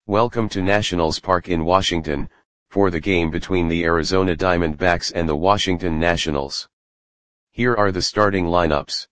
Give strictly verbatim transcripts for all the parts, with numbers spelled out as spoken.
Welcome to Nationals Park in Washington, for the game between the Arizona Diamondbacks and the Washington Nationals. Here are the starting lineups.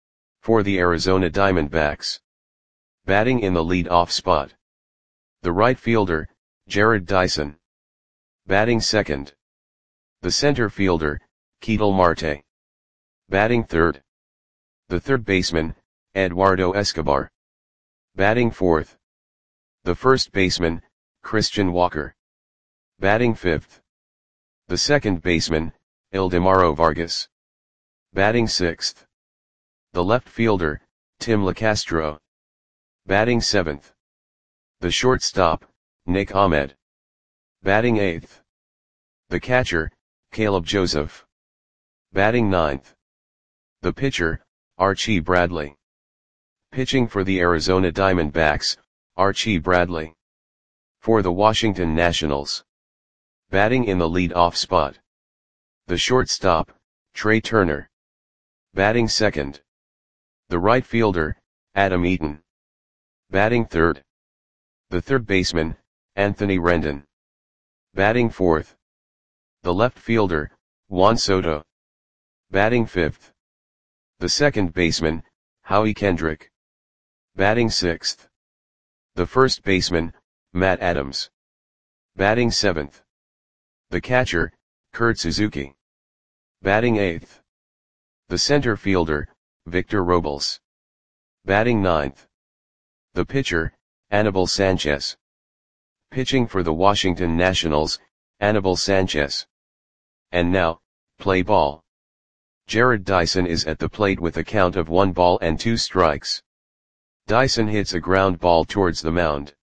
For the Arizona Diamondbacks. Batting in the lead-off spot. The right fielder, Jarrod Dyson. Batting second. The center fielder, Ketel Marte. Batting third. The third baseman, Eduardo Escobar. Batting fourth. The first baseman, Christian Walker. Batting fifth. The second baseman, Ildemaro Vargas. Batting sixth. The left fielder, Tim Locastro. Batting seventh. The shortstop, Nick Ahmed. Batting eighth. The catcher, Caleb Joseph. Batting ninth. The pitcher, Archie Bradley. Pitching for the Arizona Diamondbacks, Archie Bradley. For the Washington Nationals. Batting in the lead-off spot. The shortstop, Trey Turner. Batting second. The right fielder, Adam Eaton. Batting third. The third baseman, Anthony Rendon. Batting fourth. The left fielder, Juan Soto. Batting fifth. The second baseman, Howie Kendrick. Batting sixth. The first baseman, Matt Adams. Batting seventh. The catcher, Kurt Suzuki. Batting eighth. The center fielder, Victor Robles. Batting ninth. The pitcher, Anibal Sanchez. Pitching for the Washington Nationals, Anibal Sanchez. And now, play ball. Jarrod Dyson is at the plate with a count of one ball and two strikes. Dyson hits a ground ball towards the mound.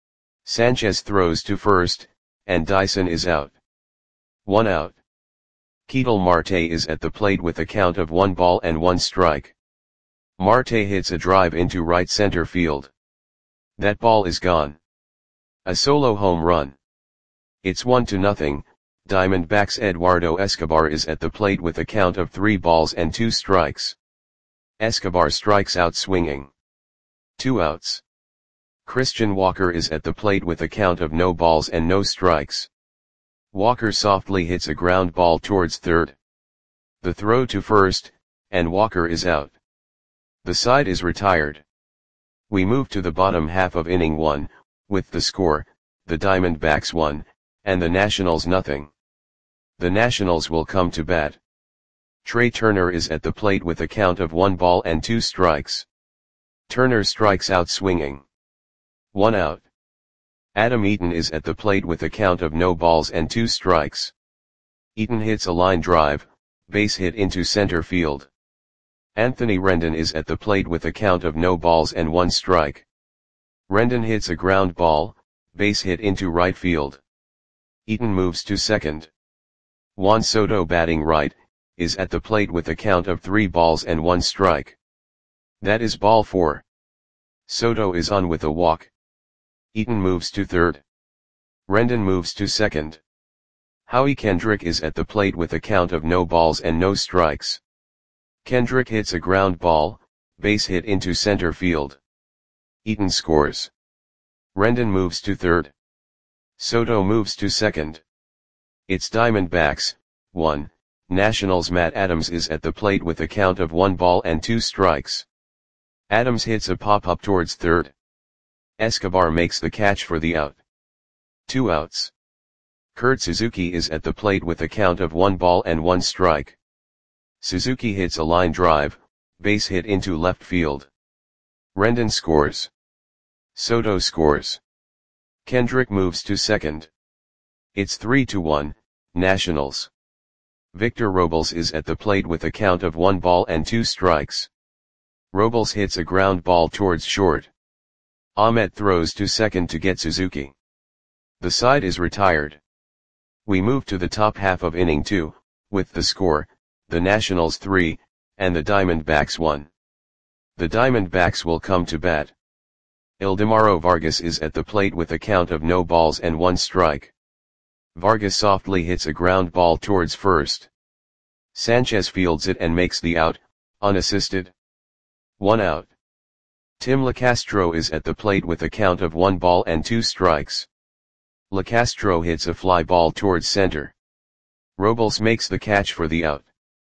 Sanchez throws to first, and Dyson is out. One out. Ketel Marte is at the plate with a count of one ball and one strike. Marte hits a drive into right center field. That ball is gone. A solo home run. It's one to nothing. Diamondbacks' Eduardo Escobar is at the plate with a count of three balls and two strikes. Escobar strikes out swinging. Two outs. Christian Walker is at the plate with a count of no balls and no strikes. Walker softly hits a ground ball towards third. The throw to first, and Walker is out. The side is retired. We move to the bottom half of inning one, with the score, the Diamondbacks one, and the Nationals nothing. The Nationals will come to bat. Trey Turner is at the plate with a count of one ball and two strikes. Turner strikes out swinging. One out. Adam Eaton is at the plate with a count of no balls and two strikes. Eaton hits a line drive, base hit into center field. Anthony Rendon is at the plate with a count of no balls and one strike. Rendon hits a ground ball, base hit into right field. Eaton moves to second. Juan Soto, batting right, is at the plate with a count of three balls and one strike. That is ball four. Soto is on with a walk. Eaton moves to third. Rendon moves to second. Howie Kendrick is at the plate with a count of no balls and no strikes. Kendrick hits a ground ball, base hit into center field. Eaton scores. Rendon moves to third. Soto moves to second. It's Diamondbacks, one, Nationals. Matt Adams is at the plate with a count of one ball and two strikes. Adams hits a pop-up towards third. Escobar makes the catch for the out. Two outs. Kurt Suzuki is at the plate with a count of one ball and one strike. Suzuki hits a line drive, base hit into left field. Rendon scores. Soto scores. Kendrick moves to second. It's three to one, Nationals. Victor Robles is at the plate with a count of one ball and two strikes. Robles hits a ground ball towards short. Ahmed throws to second to get Suzuki. The side is retired. We move to the top half of inning two, with the score, the Nationals three, and the Diamondbacks one. The Diamondbacks will come to bat. Ildemaro Vargas is at the plate with a count of no balls and one strike. Vargas softly hits a ground ball towards first. Sanchez fields it and makes the out, unassisted. One out. Tim Lacastro is at the plate with a count of one ball and two strikes. Lacastro hits a fly ball towards center. Robles makes the catch for the out.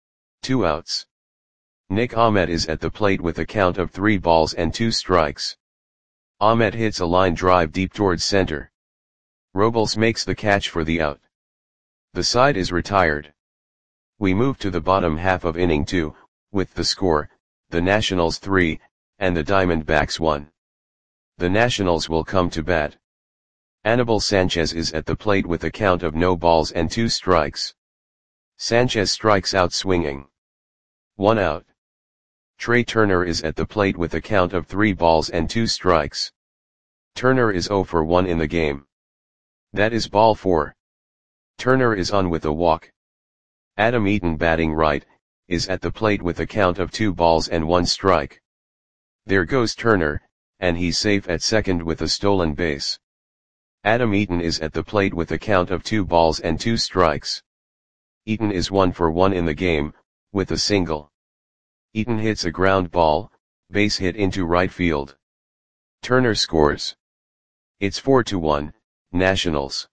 Two outs. Nick Ahmed is at the plate with a count of three balls and two strikes. Ahmed hits a line drive deep towards center. Robles makes the catch for the out. The side is retired. We move to the bottom half of inning two, with the score, the Nationals three, and the Diamondbacks one. The Nationals will come to bat. Anibal Sanchez is at the plate with a count of no balls and two strikes. Sanchez strikes out swinging. One out. Trey Turner is at the plate with a count of three balls and two strikes. Turner is oh for one in the game. That is ball four. Turner is on with a walk. Adam Eaton, batting right, is at the plate with a count of two balls and one strike. There goes Turner, and he's safe at second with a stolen base. Adam Eaton is at the plate with a count of two balls and two strikes. Eaton is one for one in the game, with a single. Eaton hits a ground ball, base hit into right field. Turner scores. It's four to one, Nationals.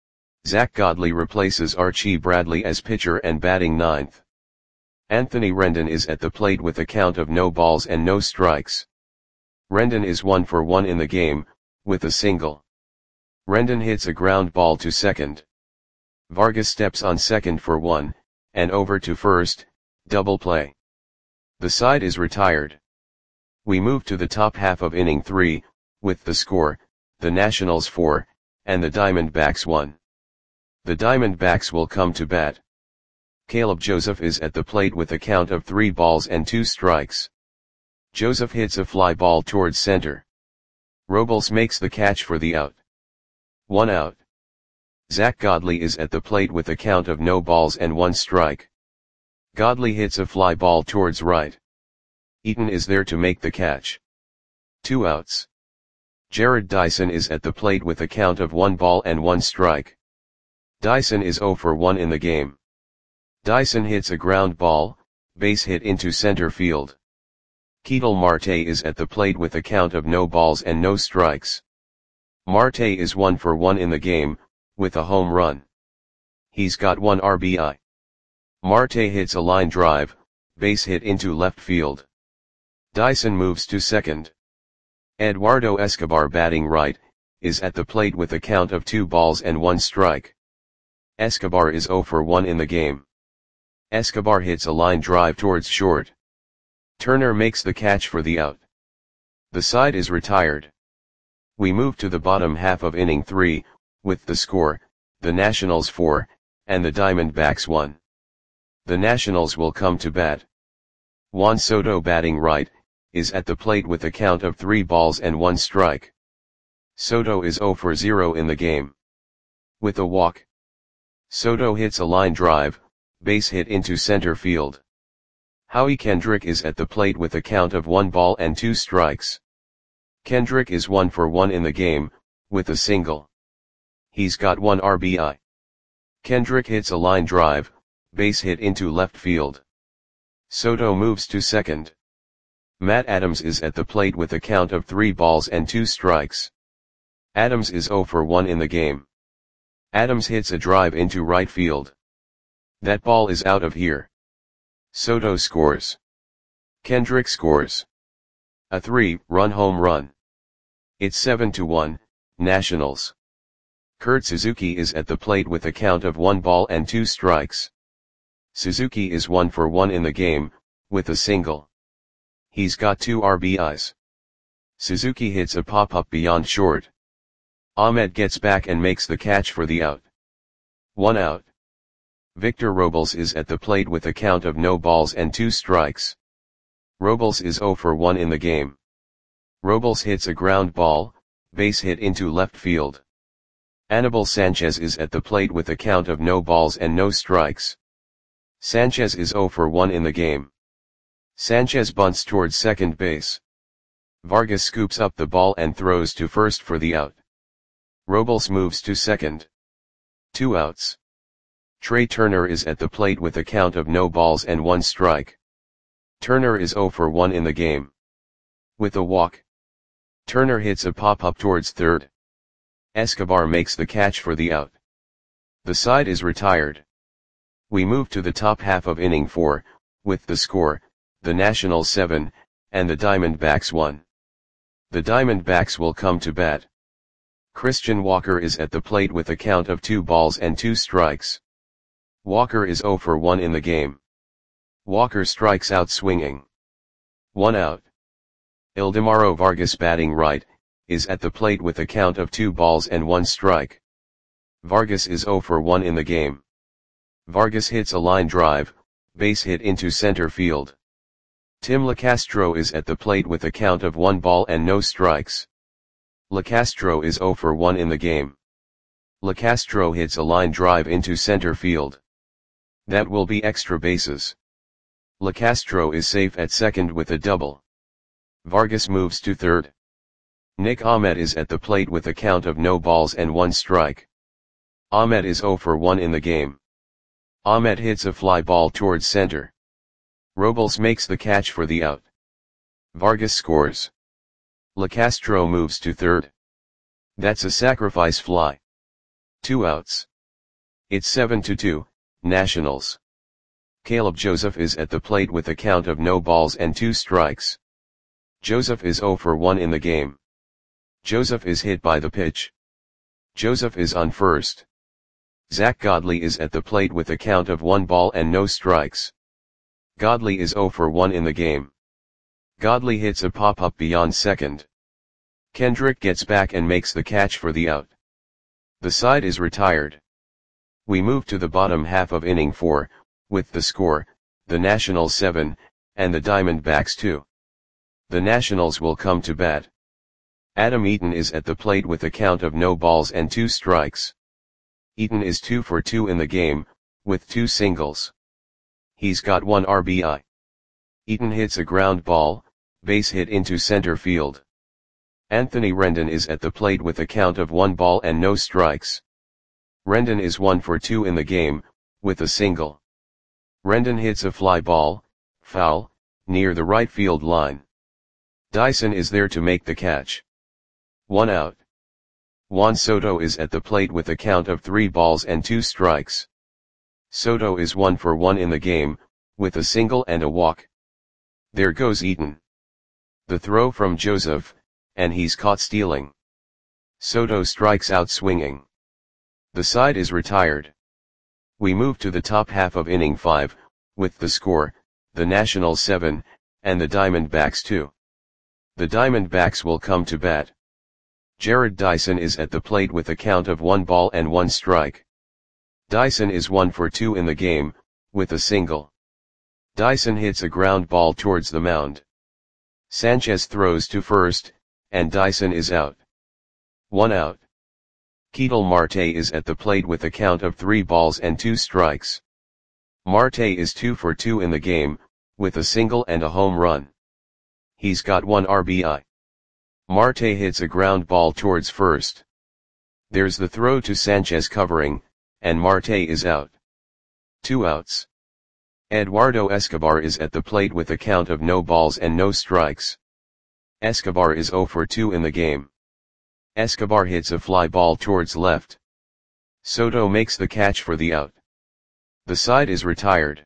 Zach Godley replaces Archie Bradley as pitcher and batting ninth. Anthony Rendon is at the plate with a count of no balls and no strikes. Rendon is one for one in the game, with a single. Rendon hits a ground ball to second. Vargas steps on second for one, and over to first, double play. The side is retired. We move to the top half of inning three, with the score, the Nationals four, and the Diamondbacks one. The Diamondbacks will come to bat. Caleb Joseph is at the plate with a count of three balls and two strikes. Joseph hits a fly ball towards center. Robles makes the catch for the out. One out. Zach Godley is at the plate with a count of no balls and one strike. Godley hits a fly ball towards right. Eaton is there to make the catch. Two outs. Jared Dyson is at the plate with a count of one ball and one strike. Dyson is oh for one in the game. Dyson hits a ground ball, base hit into center field. Ketel Marte is at the plate with a count of no balls and no strikes. Marte is one for one in the game, with a home run. He's got one R B I. Marte hits a line drive, base hit into left field. Dyson moves to second. Eduardo Escobar, batting right, is at the plate with a count of two balls and one strike. Escobar is oh for one in the game. Escobar hits a line drive towards short. Turner makes the catch for the out. The side is retired. We move to the bottom half of inning three, with the score, the Nationals four, and the Diamondbacks one. The Nationals will come to bat. Juan Soto, batting right, is at the plate with a count of three balls and one strike. Soto is oh for zero in the game. With a walk. Soto hits a line drive, base hit into center field. Howie Kendrick is at the plate with a count of one ball and two strikes. Kendrick is one for one in the game, with a single. He's got one R B I. Kendrick hits a line drive, base hit into left field. Soto moves to second. Matt Adams is at the plate with a count of three balls and two strikes. Adams is oh for one in the game. Adams hits a drive into right field. That ball is out of here. Soto scores. Kendrick scores. A three-run home run. It's seven to one, Nationals. Kurt Suzuki is at the plate with a count of one ball and two strikes. Suzuki is one for one in the game, with a single. He's got two R B Is. Suzuki hits a pop-up beyond short. Ahmed gets back and makes the catch for the out. One out. Victor Robles is at the plate with a count of no balls and two strikes. Robles is oh for one in the game. Robles hits a ground ball, base hit into left field. Anibal Sanchez is at the plate with a count of no balls and no strikes. Sanchez is oh for one in the game. Sanchez bunts towards second base. Vargas scoops up the ball and throws to first for the out. Robles moves to second. Two outs. Trey Turner is at the plate with a count of no balls and one strike. Turner is oh for one in the game. With a walk. Turner hits a pop-up towards third. Escobar makes the catch for the out. The side is retired. We move to the top half of inning four, with the score, the Nationals seven, and the Diamondbacks one. The Diamondbacks will come to bat. Christian Walker is at the plate with a count of two balls and two strikes. Walker is zero for one in the game. Walker strikes out swinging. One out. Ildemaro Vargas, batting right, is at the plate with a count of two balls and one strike. Vargas is zero for one in the game. Vargas hits a line drive, base hit into center field. Tim Locastro is at the plate with a count of one ball and no strikes. Locastro is zero for one in the game. Locastro hits a line drive into center field. That will be extra bases. Locastro is safe at second with a double. Vargas moves to third. Nick Ahmed is at the plate with a count of no balls and one strike. Ahmed is zero for one in the game. Ahmed hits a fly ball towards center. Robles makes the catch for the out. Vargas scores. Locastro moves to third. That's a sacrifice fly. Two outs. It's seven to two, Nationals. Caleb Joseph is at the plate with a count of no balls and two strikes. Joseph is zero for one in the game. Joseph is hit by the pitch. Joseph is on first. Zach Godley is at the plate with a count of one ball and no strikes. Godley is zero for one in the game. Godley hits a pop-up beyond second. Kendrick gets back and makes the catch for the out. The side is retired. We move to the bottom half of inning four, with the score, the Nationals seven, and the Diamondbacks two. The Nationals will come to bat. Adam Eaton is at the plate with a count of no balls and two strikes. Eaton is two for two in the game, with two singles. He's got one R B I. Eaton hits a ground ball, base hit into center field. Anthony Rendon is at the plate with a count of one ball and no strikes. Rendon is one for two in the game, with a single. Rendon hits a fly ball, foul, near the right field line. Dyson is there to make the catch. One out. Juan Soto is at the plate with a count of three balls and two strikes. Soto is one for one in the game, with a single and a walk. There goes Eaton. The throw from Joseph, and he's caught stealing. Soto strikes out swinging. The side is retired. We move to the top half of inning five, with the score, the Nationals seven, and the Diamondbacks two. The Diamondbacks will come to bat. Jared Dyson is at the plate with a count of one ball and one strike. Dyson is one for two in the game, with a single. Dyson hits a ground ball towards the mound. Sanchez throws to first, and Dyson is out. One out. Ketel Marte is at the plate with a count of three balls and two strikes. Marte is two for two in the game, with a single and a home run. He's got one R B I. Marte hits a ground ball towards first. There's the throw to Sanchez covering, and Marte is out. Two outs. Eduardo Escobar is at the plate with a count of no balls and no strikes. Escobar is zero for two in the game. Escobar hits a fly ball towards left. Soto makes the catch for the out. The side is retired.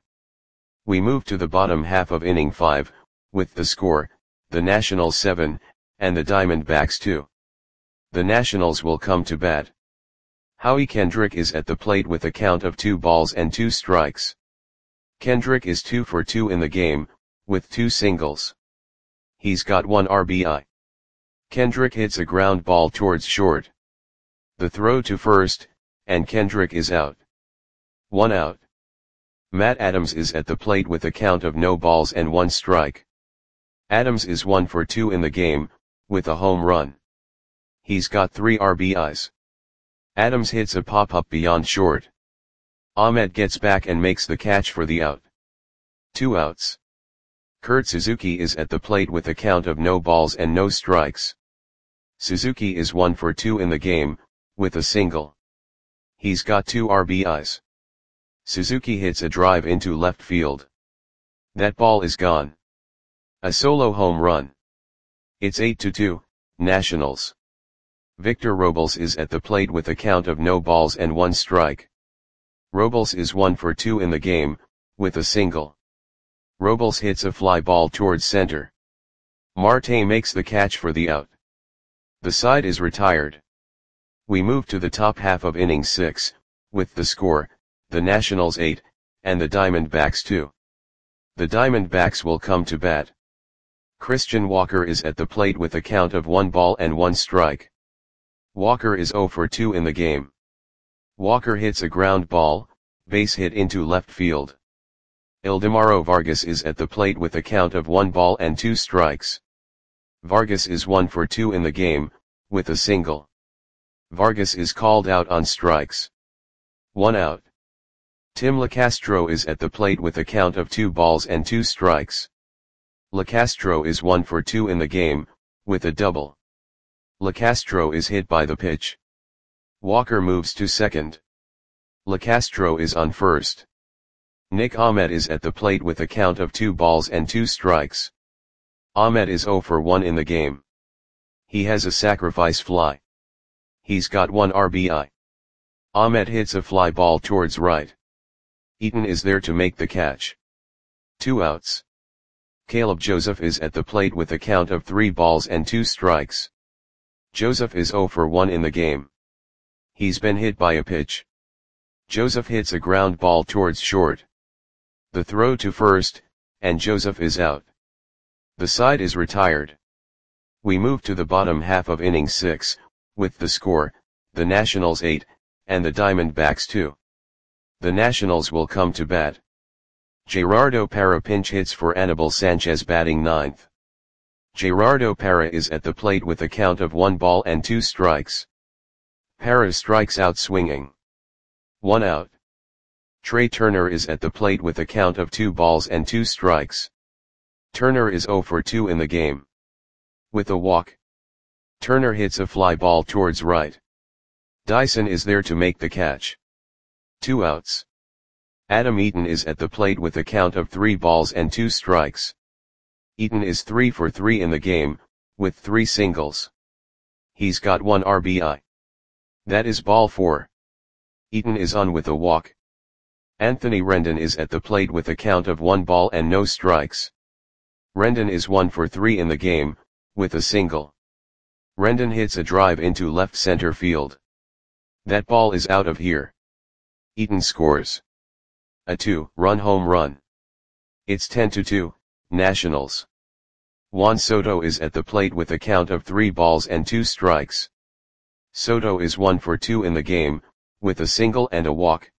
We move to the bottom half of inning five, with the score, the Nationals seven, and the Diamondbacks two. The Nationals will come to bat. Howie Kendrick is at the plate with a count of two balls and two strikes. Kendrick is two for two in the game, with two singles. He's got one R B I. Kendrick hits a ground ball towards short. The throw to first, and Kendrick is out. One out. Matt Adams is at the plate with a count of no balls and one strike. Adams is one for two in the game, with a home run. He's got three R B Is. Adams hits a pop-up beyond short. Ahmed gets back and makes the catch for the out. Two outs. Kurt Suzuki is at the plate with a count of no balls and no strikes. Suzuki is one for two in the game, with a single. He's got two R B Is. Suzuki hits a drive into left field. That ball is gone. A solo home run. It's eight to two, Nationals. Victor Robles is at the plate with a count of no balls and one strike. Robles is one for two in the game, with a single. Robles hits a fly ball towards center. Marte makes the catch for the out. The side is retired. We move to the top half of inning six, with the score, the Nationals eight, and the Diamondbacks two. The Diamondbacks will come to bat. Christian Walker is at the plate with a count of one ball and one strike. Walker is zero for two in the game. Walker hits a ground ball, base hit into left field. Ildemaro Vargas is at the plate with a count of one ball and two strikes. Vargas is one for two in the game, with a single. Vargas is called out on strikes. One out. Tim Lacastro is at the plate with a count of two balls and two strikes. Lacastro is one for two in the game, with a double. Lacastro is hit by the pitch. Walker moves to second. Lacastro is on first. Nick Ahmed is at the plate with a count of two balls and two strikes. Ahmed is zero for one in the game. He has a sacrifice fly. He's got one R B I. Ahmed hits a fly ball towards right. Eaton is there to make the catch. Two outs. Caleb Joseph is at the plate with a count of three balls and two strikes. Joseph is zero for one in the game. He's been hit by a pitch. Joseph hits a ground ball towards short. The throw to first, and Joseph is out. The side is retired. We move to the bottom half of inning six, with the score, the Nationals eight, and the Diamondbacks two. The Nationals will come to bat. Gerardo Parra pinch hits for Anibal Sanchez batting ninth. Gerardo Parra is at the plate with a count of one ball and two strikes. Parra strikes out swinging. One out. Trey Turner is at the plate with a count of two balls and two strikes. Turner is zero for two in the game. With a walk. Turner hits a fly ball towards right. Dyson is there to make the catch. Two outs. Adam Eaton is at the plate with a count of three balls and two strikes. Eaton is three for three in the game, with three singles. He's got one R B I. That is ball four. Eaton is on with a walk. Anthony Rendon is at the plate with a count of one ball and no strikes. Rendon is one for three in the game, with a single. Rendon hits a drive into left center field. That ball is out of here. Eaton scores a two-run home run. It's ten to two, Nationals. Juan Soto is at the plate with a count of three balls and two strikes. Soto is one for two in the game, with a single and a walk.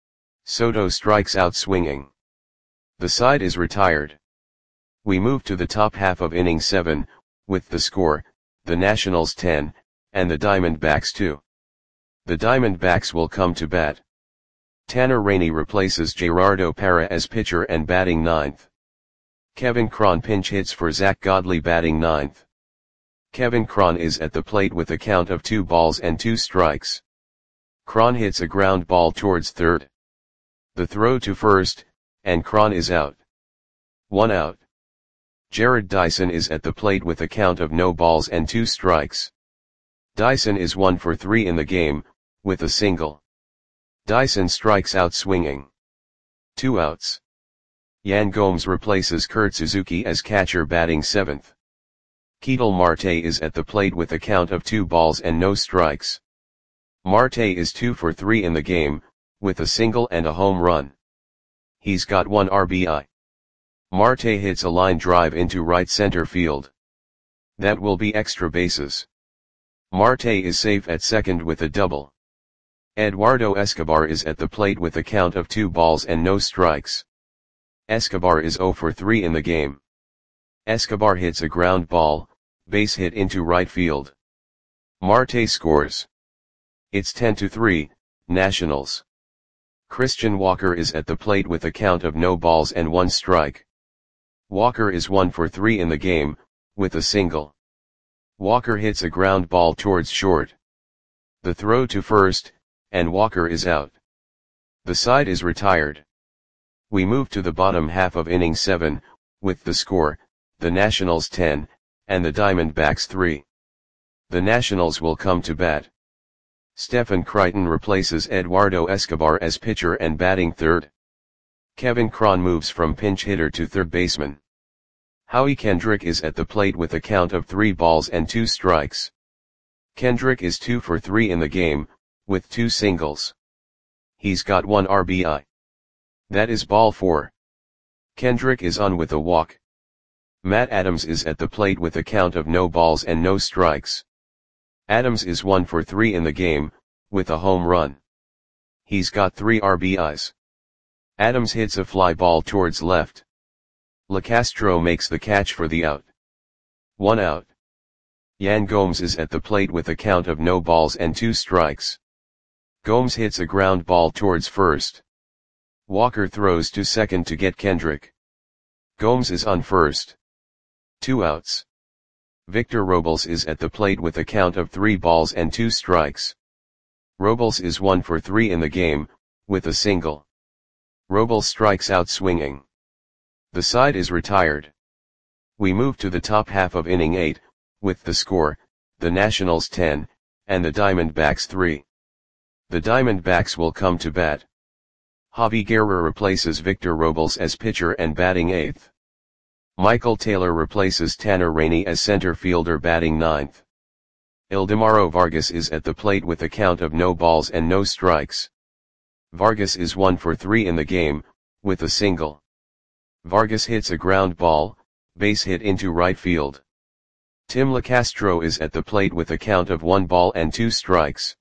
Soto strikes out swinging. The side is retired. We move to the top half of inning seven, with the score, the Nationals ten, and the Diamondbacks two. The Diamondbacks will come to bat. Tanner Rainey replaces Gerardo Parra as pitcher and batting ninth. Kevin Cron pinch hits for Zach Godley batting ninth. Kevin Cron is at the plate with a count of two balls and two strikes. Cron hits a ground ball towards third. The throw to first, and Cron is out. One out. Jared Dyson is at the plate with a count of no balls and two strikes. Dyson is one for three in the game, with a single. Dyson strikes out swinging. Two outs. Yan Gomes replaces Kurt Suzuki as catcher batting seventh. Ketel Marte is at the plate with a count of two balls and no strikes. Marte is two for three in the game, with a single and a home run. He's got one R B I. Marte hits a line drive into right center field. That will be extra bases. Marte is safe at second with a double. Eduardo Escobar is at the plate with a count of two balls and no strikes. Escobar is zero for three in the game. Escobar hits a ground ball, base hit into right field. Marte scores. It's ten to three, Nationals. Christian Walker is at the plate with a count of no balls and one strike. Walker is one for three in the game, with a single. Walker hits a ground ball towards short. The throw to first, and Walker is out. The side is retired. We move to the bottom half of inning seven, with the score, the Nationals ten, and the Diamondbacks three. The Nationals will come to bat. Stephen Crichton replaces Eduardo Escobar as pitcher and batting third. Kevin Cron moves from pinch hitter to third baseman. Howie Kendrick is at the plate with a count of three balls and two strikes. Kendrick is two for three in the game, with two singles. He's got one R B I. That is ball four. Kendrick is on with a walk. Matt Adams is at the plate with a count of no balls and no strikes. Adams is one for three in the game, with a home run. He's got three R B Is. Adams hits a fly ball towards left. LeCastro makes the catch for the out. One out. Yan Gomes is at the plate with a count of no balls and two strikes. Gomes hits a ground ball towards first. Walker throws to second to get Kendrick. Gomes is on first. Two outs. Victor Robles is at the plate with a count of three balls and two strikes. Robles is one for three in the game, with a single. Robles strikes out swinging. The side is retired. We move to the top half of inning eight, with the score, the Nationals ten, and the Diamondbacks three. The Diamondbacks will come to bat. Javi Guerra replaces Victor Robles as pitcher and batting eighth. Michael Taylor replaces Tanner Rainey as center fielder batting ninth. Ildemaro Vargas is at the plate with a count of no balls and no strikes. Vargas is one for three in the game, with a single. Vargas hits a ground ball, base hit into right field. Tim LeCastro is at the plate with a count of one ball and two strikes.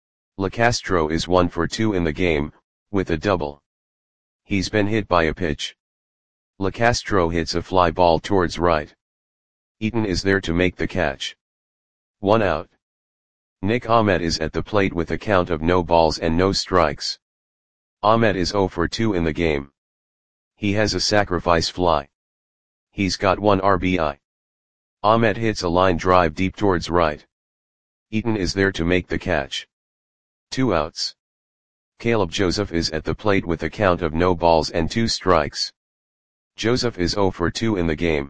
LeCastro is one for two in the game, with a double. He's been hit by a pitch. LeCastro hits a fly ball towards right. Eaton is there to make the catch. One out. Nick Ahmed is at the plate with a count of no balls and no strikes. Ahmed is zero for two in the game. He has a sacrifice fly. He's got one R B I. Ahmed hits a line drive deep towards right. Eaton is there to make the catch. Two outs. Caleb Joseph is at the plate with a count of no balls and two strikes. Joseph is zero for two in the game.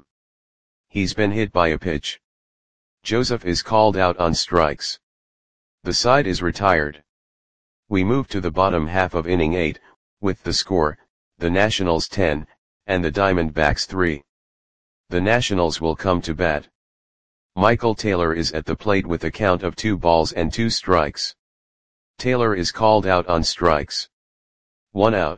He's been hit by a pitch. Joseph is called out on strikes. The side is retired. We move to the bottom half of inning eight, with the score, the Nationals ten, and the Diamondbacks three. The Nationals will come to bat. Michael Taylor is at the plate with a count of two balls and two strikes. Taylor is called out on strikes. One out.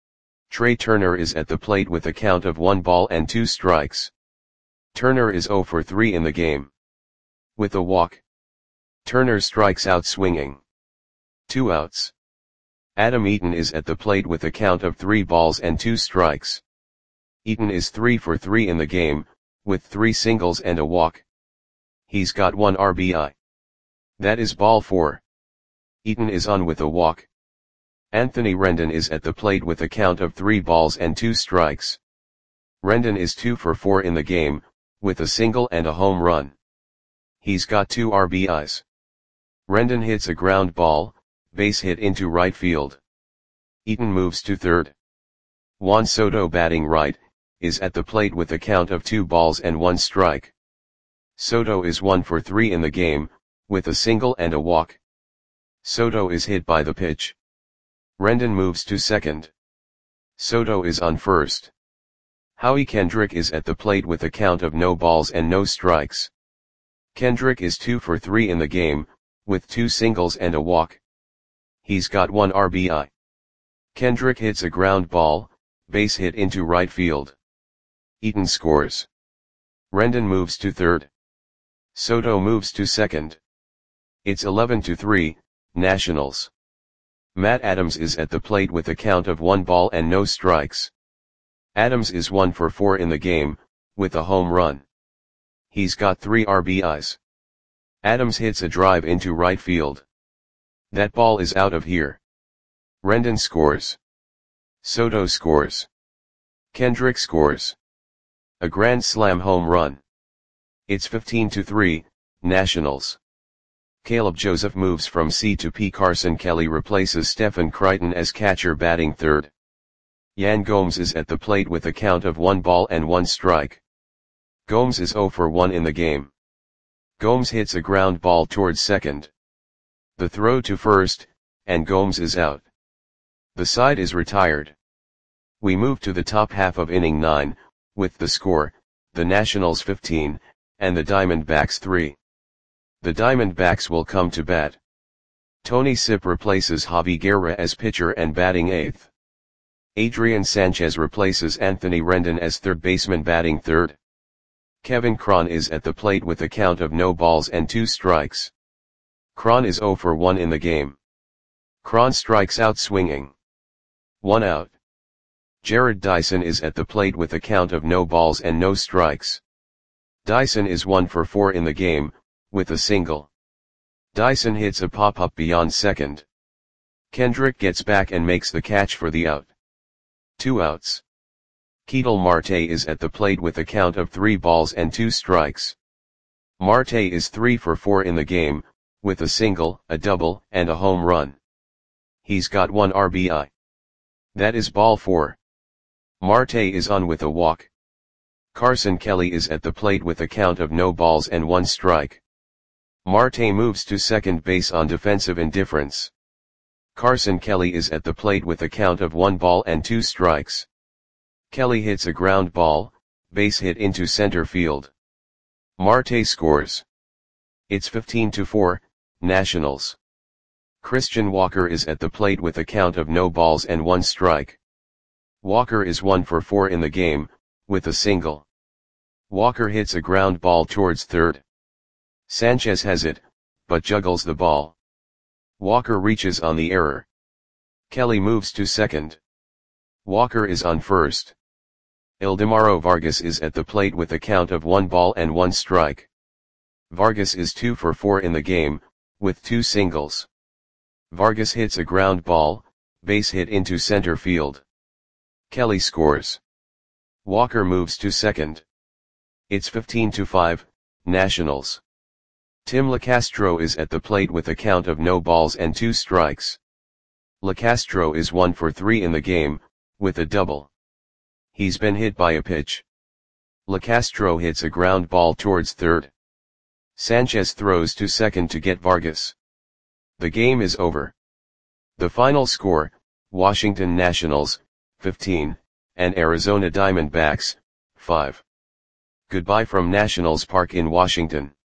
Trey Turner is at the plate with a count of one ball and two strikes. Turner is zero for three in the game. With a walk. Turner strikes out swinging. Two outs. Adam Eaton is at the plate with a count of three balls and two strikes. Eaton is three for three in the game, with three singles and a walk. He's got one R B I. That is ball four. Eaton is on with a walk. Anthony Rendon is at the plate with a count of three balls and two strikes. Rendon is two for four in the game, with a single and a home run. He's got two R B Is. Rendon hits a ground ball, base hit into right field. Eaton moves to third. Juan Soto batting right, is at the plate with a count of two balls and one strike. Soto is one for three in the game, with a single and a walk. Soto is hit by the pitch. Rendon moves to second. Soto is on first. Howie Kendrick is at the plate with a count of no balls and no strikes. Kendrick is two for three in the game, with two singles and a walk. He's got one R B I. Kendrick hits a ground ball, base hit into right field. Eaton scores. Rendon moves to third. Soto moves to second. It's eleven to three, Nationals. Matt Adams is at the plate with a count of one ball and no strikes. Adams is one for four in the game, with a home run. He's got three R B Is. Adams hits a drive into right field. That ball is out of here. Rendon scores. Soto scores. Kendrick scores. A grand slam home run. It's fifteen to three, Nationals. Caleb Joseph moves from C to P. Carson Kelly replaces Stephen Crichton as catcher batting third. Yan Gomes is at the plate with a count of one ball and one strike. Gomes is zero for one in the game. Gomes hits a ground ball towards second. The throw to first, and Gomes is out. The side is retired. We move to the top half of inning nine, with the score, the Nationals fifteen, and the Diamondbacks three. The Diamondbacks will come to bat. Tony Sipp replaces Javi Guerra as pitcher and batting eighth. Adrian Sanchez replaces Anthony Rendon as third baseman batting third. Kevin Cron is at the plate with a count of no balls and two strikes. Cron is zero for one in the game. Cron strikes out swinging. One out. Jared Dyson is at the plate with a count of no balls and no strikes. Dyson is one for four in the game, with a single. Dyson hits a pop-up beyond second. Kendrick gets back and makes the catch for the out. Two outs. Ketel Marte is at the plate with a count of three balls and two strikes. Marte is three for four in the game, with a single, a double, and a home run. He's got one R B I. That is ball four. Marte is on with a walk. Carson Kelly is at the plate with a count of no balls and one strike. Marte moves to second base on defensive indifference. Carson Kelly is at the plate with a count of one ball and two strikes. Kelly hits a ground ball, base hit into center field. Marte scores. It's fifteen to four, Nationals. Christian Walker is at the plate with a count of no balls and one strike. Walker is one for four in the game, with a single. Walker hits a ground ball towards third. Sanchez has it, but juggles the ball. Walker reaches on the error. Kelly moves to second. Walker is on first. Ildemaro Vargas is at the plate with a count of one ball and one strike. Vargas is two for four in the game, with two singles. Vargas hits a ground ball, base hit into center field. Kelly scores. Walker moves to second. It's fifteen to five, Nationals. Tim Locastro is at the plate with a count of no balls and two strikes. Locastro is one for three in the game, with a double. He's been hit by a pitch. Locastro hits a ground ball towards third. Sanchez throws to second to get Vargas. The game is over. The final score, Washington Nationals, fifteen, and Arizona Diamondbacks, five. Goodbye from Nationals Park in Washington.